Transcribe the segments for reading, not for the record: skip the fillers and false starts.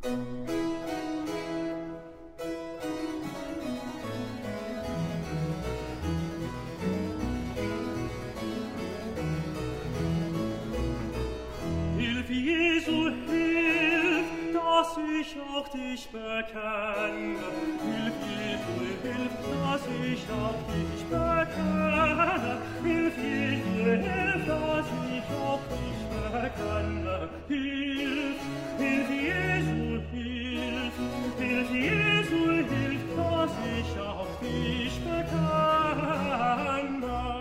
Hilf, Jesu, hilf, dass ich auch dich bekenne. Hilf, Jesu, hilf, dass ich auch dich bekenne. Hilf, Jesu, hilf, dass ich auch dich bekenne. Hilf, hilf, Jesu, hilf, hilf, Jesu, hilf, dass ich auch dich bekenne.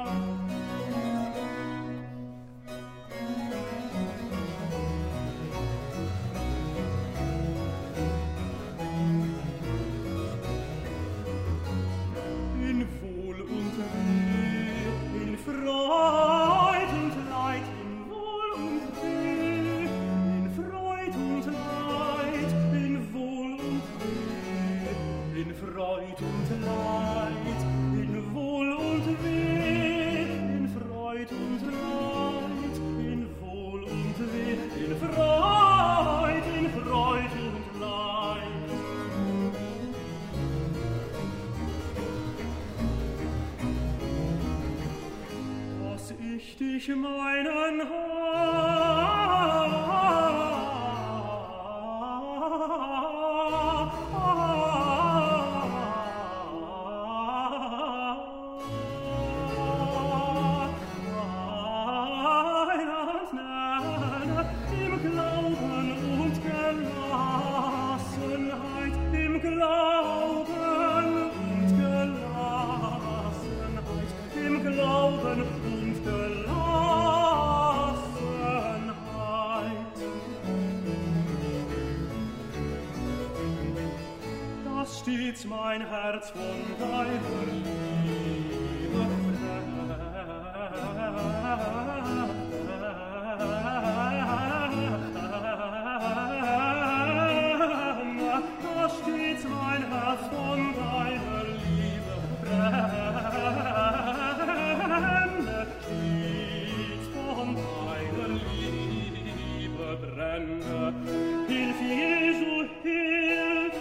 Ich meinen im Glauben und Gelassenheit, im Glauben und Gelassenheit, im Glauben und Gelassenheit. Dass stets mein Herz von deiner Liebe brennt. Dass stets mein Herz von deiner Liebe brennt. Stets von deiner Liebe brennt. Hilf, Jesu, hilf.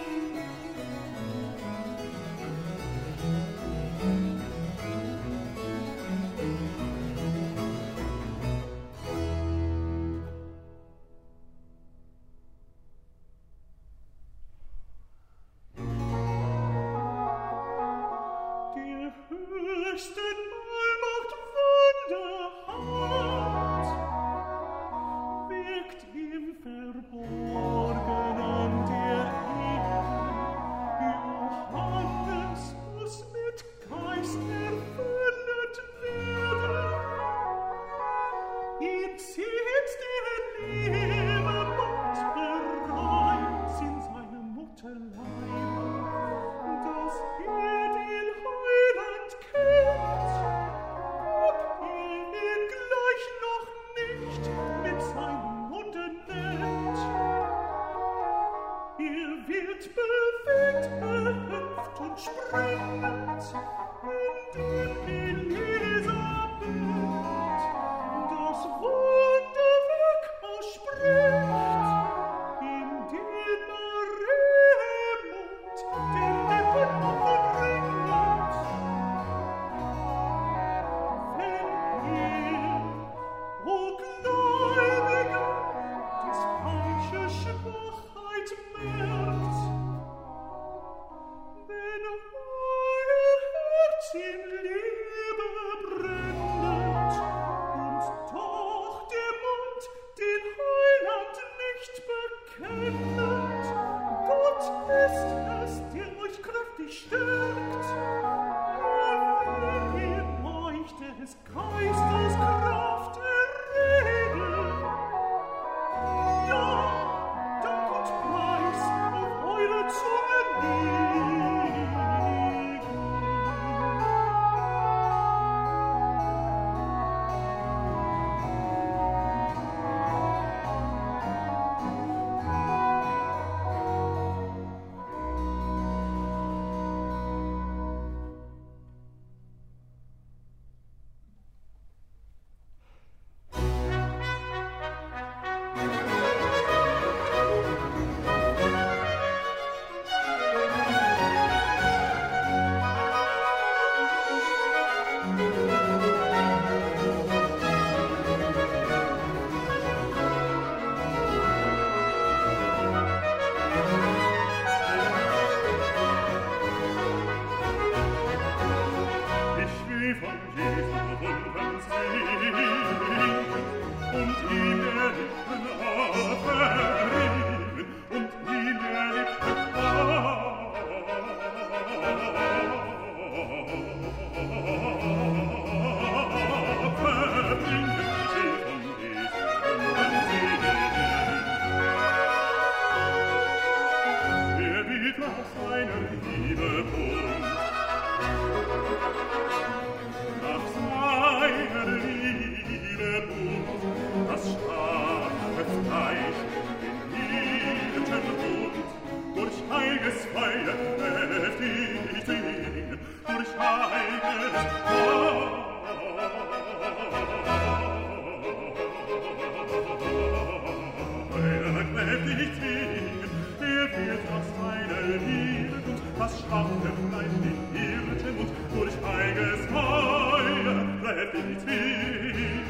will ich zwingen. Er wird aus seiner Liebe gut, was schwache Fleisch den Hirten und durch eigenes Feuer bleibt will ich zwingen.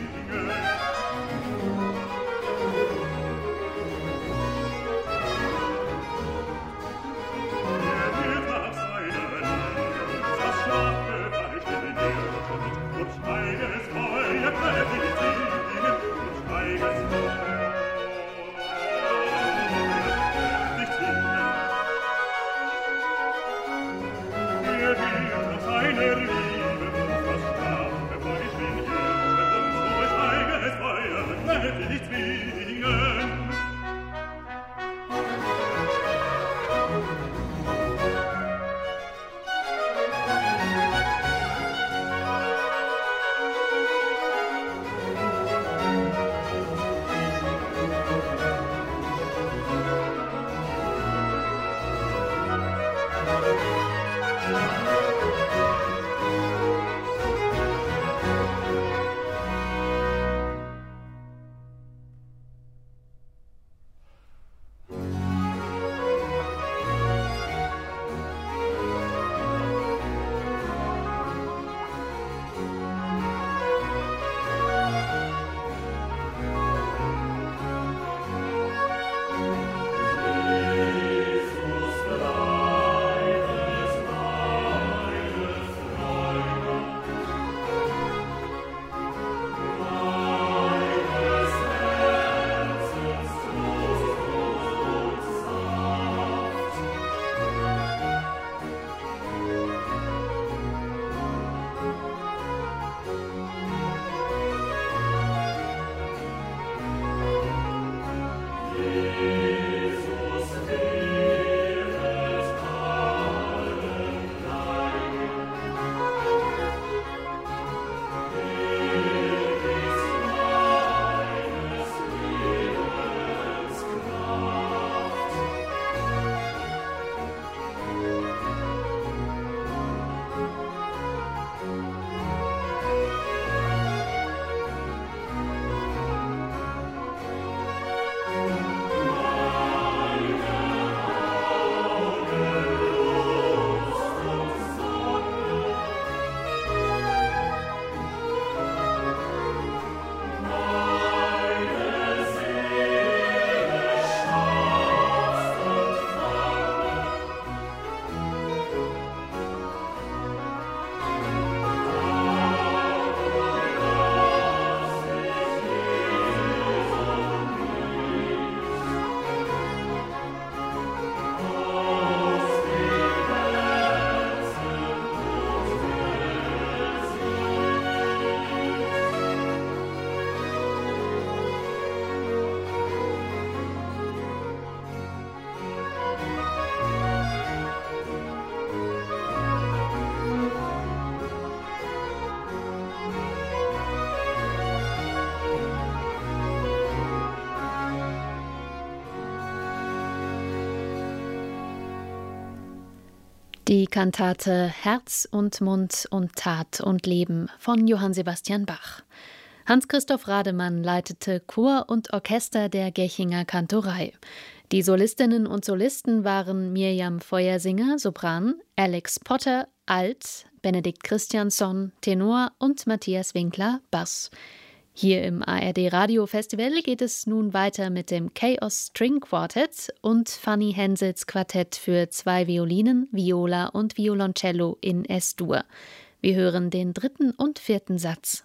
Die Kantate Herz und Mund und Tat und Leben von Johann Sebastian Bach. Hans-Christoph Rademann leitete Chor und Orchester der Gechinger Kantorei. Die Solistinnen und Solisten waren Mirjam Feuersinger, Sopran, Alex Potter, Alt, Benedikt Christiansson, Tenor und Matthias Winkler, Bass. Hier im ARD Radio Festival geht es nun weiter mit dem Chaos String Quartet und Fanny Hensels Quartett für 2 Violinen, Viola und Violoncello in S-Dur. Wir hören den 3. und 4. Satz.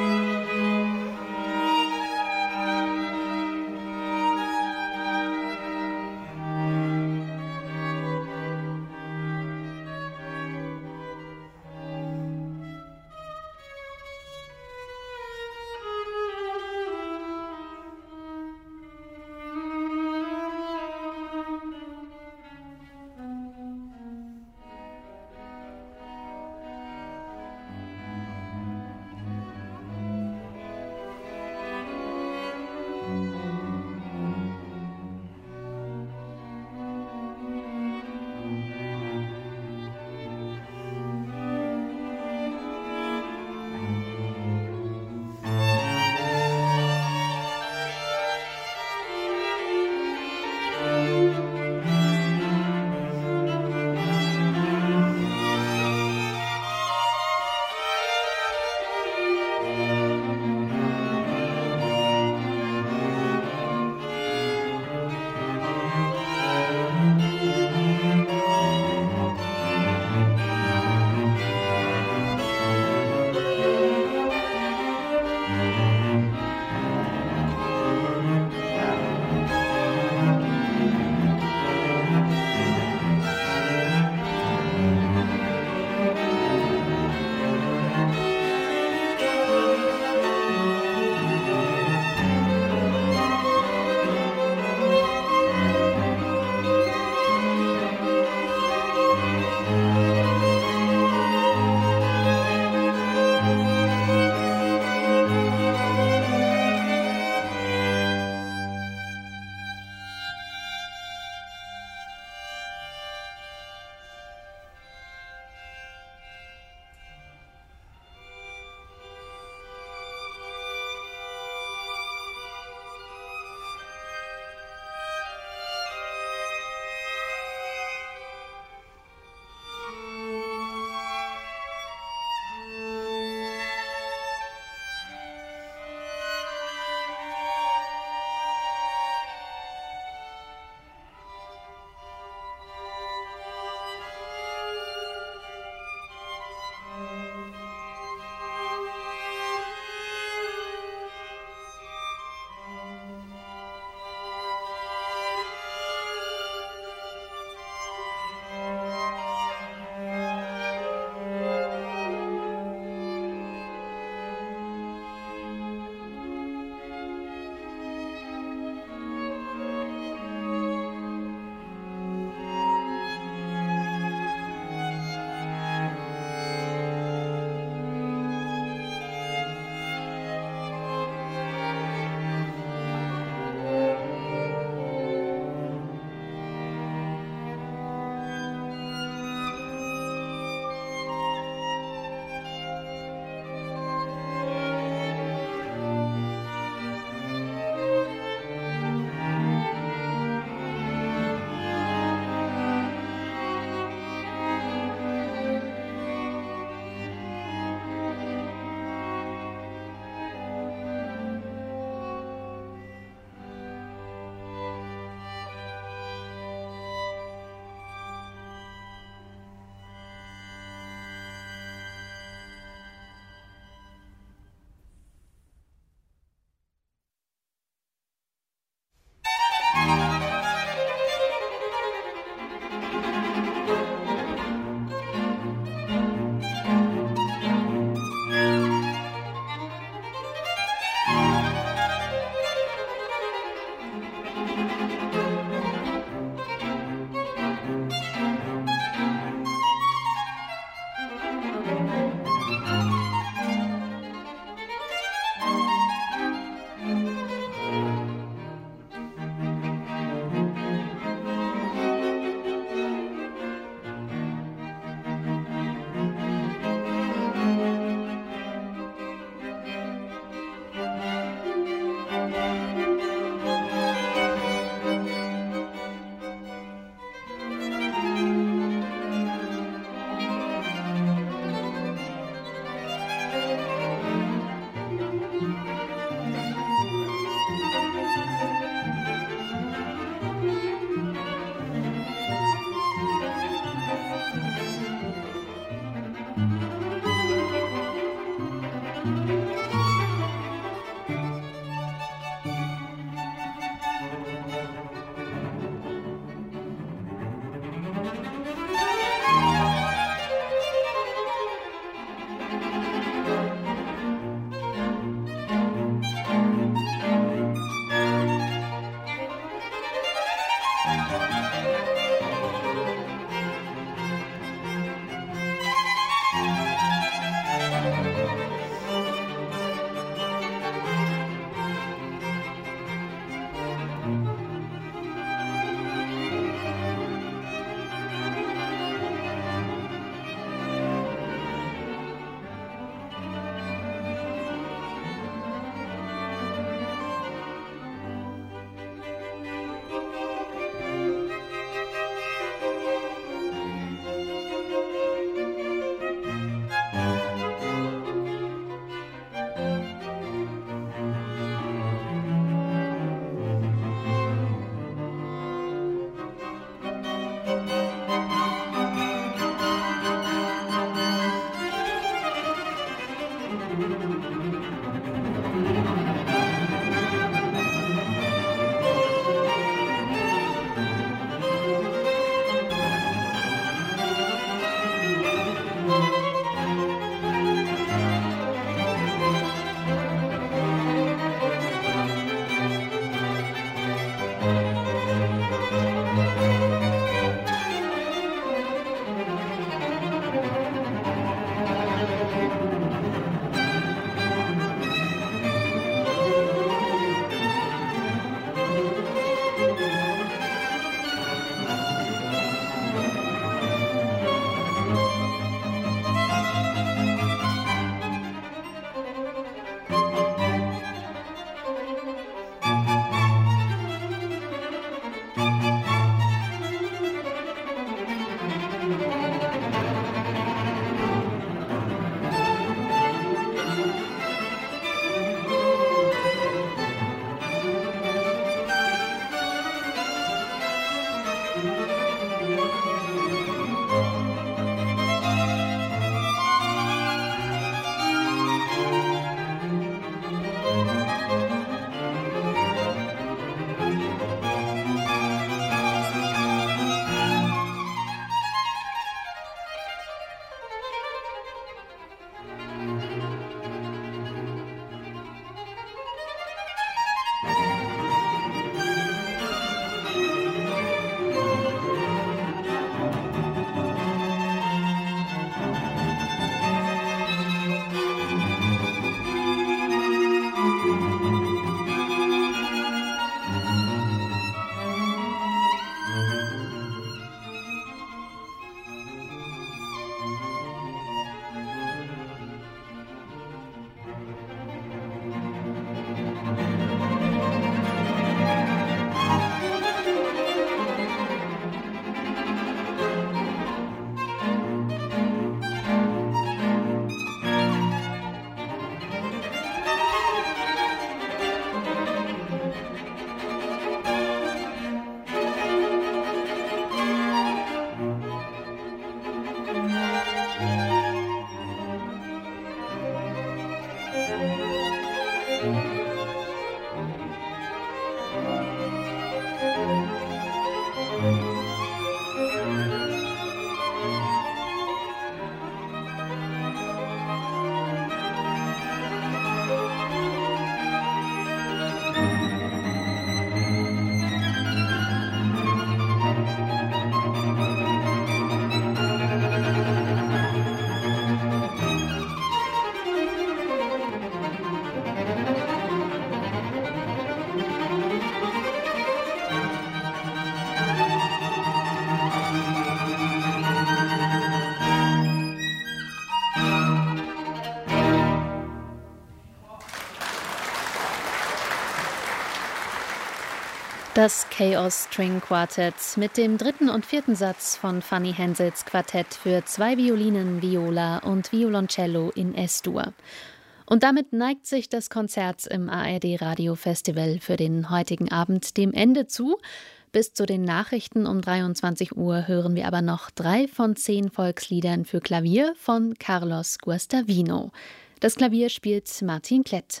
Das Chaos String Quartett mit dem 3. und 4. Satz von Fanny Hensels Quartett für 2 Violinen, Viola und Violoncello in S-Dur. Und damit neigt sich das Konzert im ARD Radio Festival für den heutigen Abend dem Ende zu. Bis zu den Nachrichten um 23 Uhr hören wir aber noch 3 von 10 Volksliedern für Klavier von Carlos Guastavino. Das Klavier spielt Martin Klett.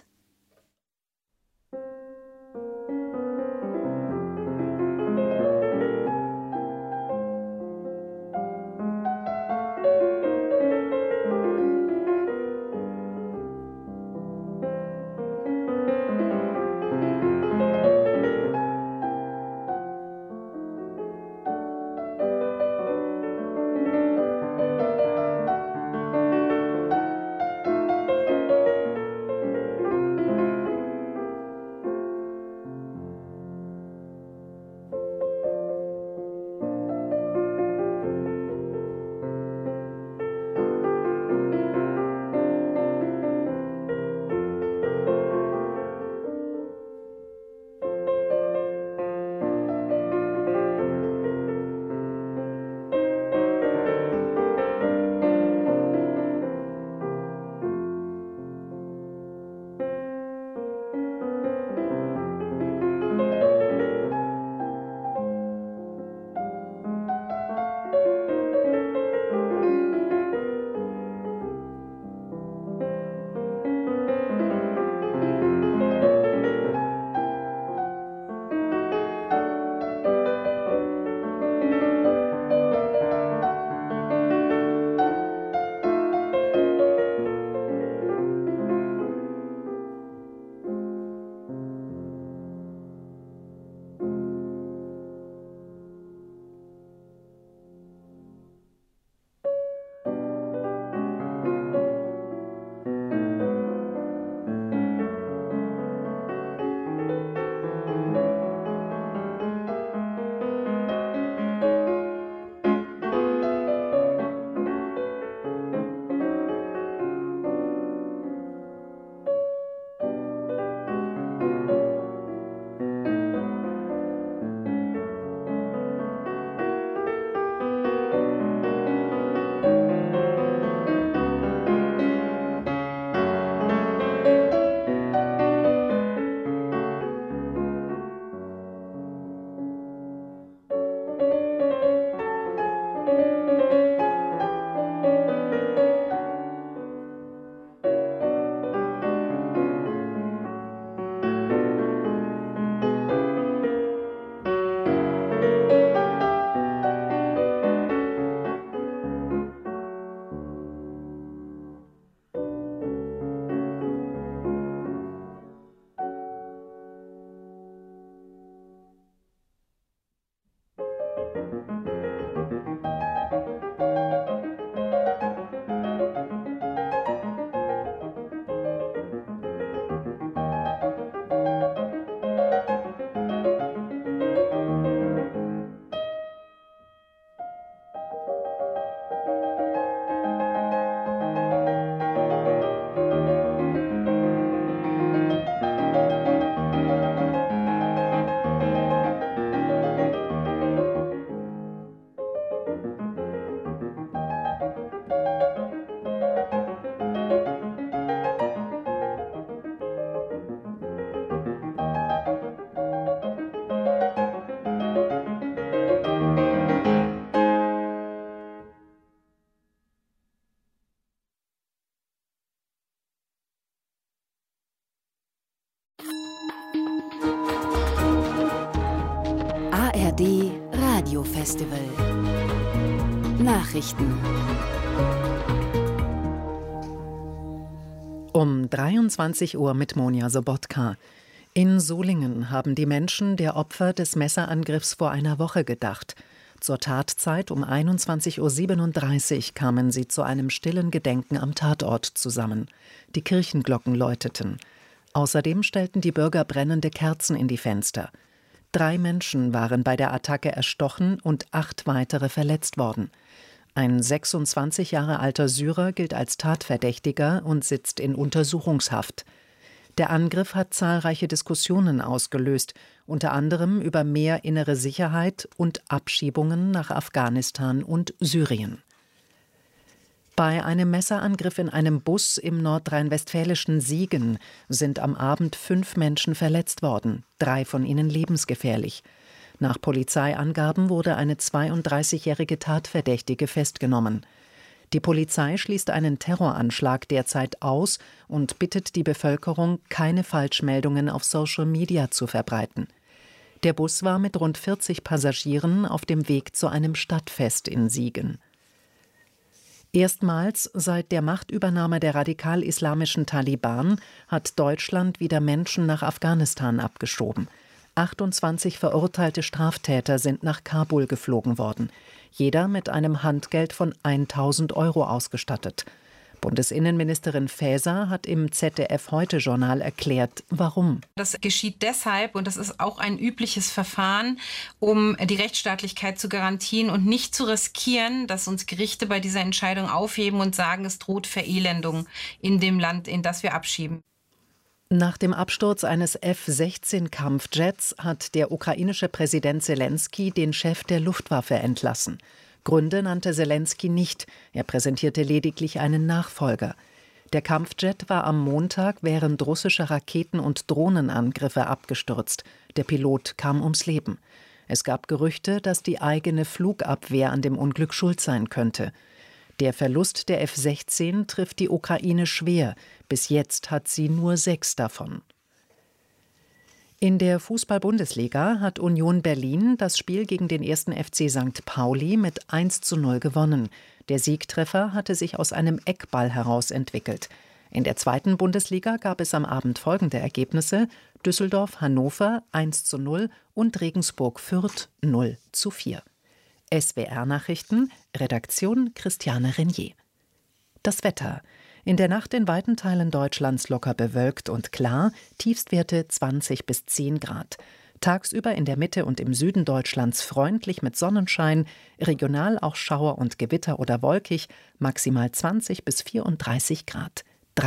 Festival Nachrichten. Um 23 Uhr mit Monja Sobotka. In Solingen haben die Menschen der Opfer des Messerangriffs vor einer Woche gedacht. Zur Tatzeit um 21:37 Uhr kamen sie zu einem stillen Gedenken am Tatort zusammen. Die Kirchenglocken läuteten. Außerdem stellten die Bürger brennende Kerzen in die Fenster. 3 Menschen waren bei der Attacke erstochen und 8 weitere verletzt worden. Ein 26 Jahre alter Syrer gilt als Tatverdächtiger und sitzt in Untersuchungshaft. Der Angriff hat zahlreiche Diskussionen ausgelöst, unter anderem über mehr innere Sicherheit und Abschiebungen nach Afghanistan und Syrien. Bei einem Messerangriff in einem Bus im nordrhein-westfälischen Siegen sind am Abend 5 Menschen verletzt worden, 3 von ihnen lebensgefährlich. Nach Polizeiangaben wurde eine 32-jährige Tatverdächtige festgenommen. Die Polizei schließt einen Terroranschlag derzeit aus und bittet die Bevölkerung, keine Falschmeldungen auf Social Media zu verbreiten. Der Bus war mit rund 40 Passagieren auf dem Weg zu einem Stadtfest in Siegen. Erstmals seit der Machtübernahme der radikal-islamischen Taliban hat Deutschland wieder Menschen nach Afghanistan abgeschoben. 28 verurteilte Straftäter sind nach Kabul geflogen worden, jeder mit einem Handgeld von 1.000 € ausgestattet. Bundesinnenministerin Faeser hat im ZDF-Heute-Journal erklärt, warum. Das geschieht deshalb, und das ist auch ein übliches Verfahren, um die Rechtsstaatlichkeit zu garantieren und nicht zu riskieren, dass uns Gerichte bei dieser Entscheidung aufheben und sagen, es droht Verelendung in dem Land, in das wir abschieben. Nach dem Absturz eines F-16-Kampfjets hat der ukrainische Präsident Selenskyj den Chef der Luftwaffe entlassen. Gründe nannte Selenskyj nicht, er präsentierte lediglich einen Nachfolger. Der Kampfjet war am Montag während russischer Raketen- und Drohnenangriffe abgestürzt. Der Pilot kam ums Leben. Es gab Gerüchte, dass die eigene Flugabwehr an dem Unglück schuld sein könnte. Der Verlust der F-16 trifft die Ukraine schwer. Bis jetzt hat sie nur 6 davon. In der Fußball-Bundesliga hat Union Berlin das Spiel gegen den 1. FC St. Pauli mit 1:0 gewonnen. Der Siegtreffer hatte sich aus einem Eckball heraus entwickelt. In der 2. Bundesliga gab es am Abend folgende Ergebnisse: Düsseldorf-Hannover 1:0 und Regensburg-Fürth 0:4. SWR-Nachrichten, Redaktion Christiane Renier. Das Wetter. In der Nacht in weiten Teilen Deutschlands locker bewölkt und klar, Tiefstwerte 20 bis 10 Grad. Tagsüber in der Mitte und im Süden Deutschlands freundlich mit Sonnenschein, regional auch Schauer und Gewitter oder wolkig, maximal 20 bis 34 Grad.